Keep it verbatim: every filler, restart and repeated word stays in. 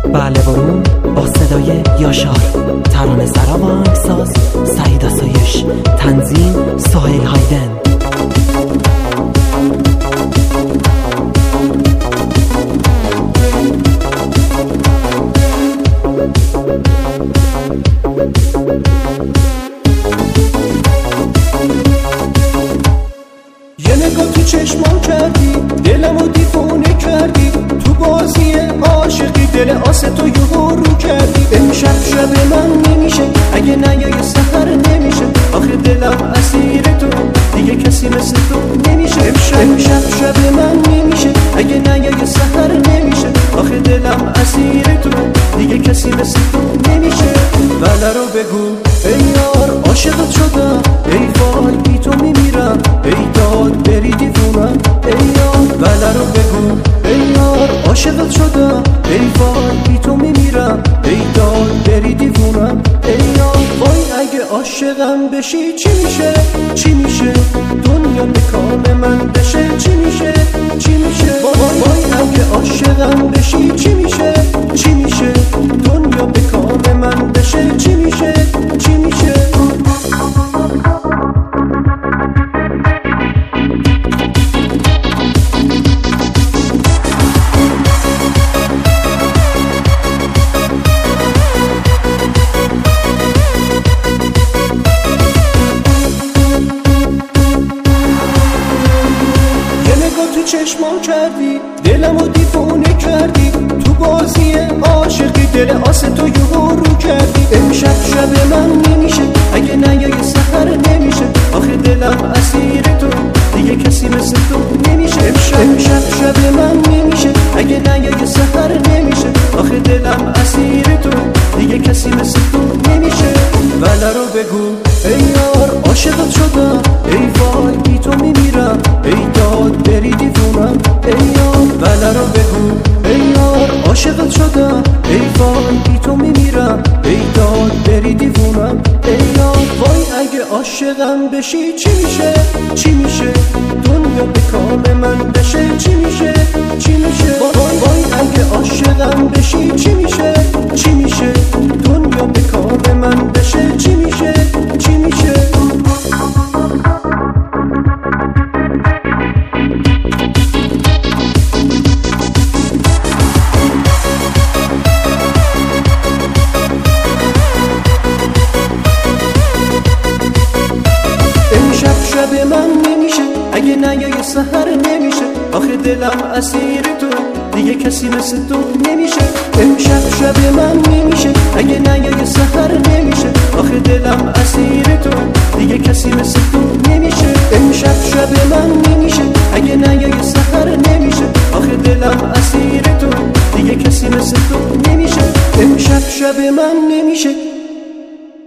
بله برون با صدای یاشار، ترانه سرا و آهنگساز سعید آسایش، تنظیم سهیل هایدن. یه نگاه تو چشمام کردی، دلمو دیوونه کردی، تو بازی عاشقی دل آسه تو یهو رو کردی. امشب شب من نمیشه اگه نیای سحر نمیشه، آخه دلم اسیر تو دیگه کسی مثل تو نمیشه. امشب امشب شب من نمیشه اگه نیای سحر نمیشه، آخه دلم اسیر تو دیگه کسی مثل تو نمیشه. بله رو بگو ای یار عاشقت شدم، ای وای بی تو میمیرم، ای داد بری دیوونم ای یار. بله رو بگو ای یار عاشقت شدم، ای وای بی تو میمیرم، ای داد بری دیوونم ای یار. وای اگه عاشقم بشی چی میشه چی میشه، دنیا به کام من بشه چی میشه چی میشه. وای وای اگه عاشقم بشی چی میشه چی میشه، دنیا به کام من بشه چی میشه چی میشه. چشمام کردی، دلمو دیوونه کردی، تو بازی عاشقی دل آسه تو یهو رو کردی. امشب شب من نمیشه اگه نیای سحر نمیشه، آخه دلم اسیر تو دیگه کسی مثل تو نمیشه. امشب امشب شب من نمیشه اگه نیای سحر نمیشه، آخه دلم اسیر تو دیگه کسی مثل تو نمیشه. بله رو بگو ای یار عاشقت شدم، ای وای بی تو میمیرم، ای داد بری دیوونم ای یار. بله رو بگو ای یار عاشقت شدم، ای وای بی تو میمیرم، ای داد بری دیوونم ای یار. وای اگه عاشقم بشی چی میشه چی میشه، دنیا به کام من بشه چی میشه چی میشه. وای وای اگه عاشقم بشی چی میشه چی میشه، دنیا به کام من بشه چی میشه چی میشه. امشب شب من نمیشه اگه نیای سحر نمیشه، آخه دلم اسیر تو دیگه کسی مثل تو نمیشه. امشب شب من نمیشه اگه نیای سحر نمیشه، آخه دلم اسیر تو دیگه کسی مثل تو نمیشه. امشب شب من نمیشه اگه نیای سحر نمیشه، آخه دلم اسیر تو دیگه کسی مثل تو نمیشه. امشب شب من نمیشه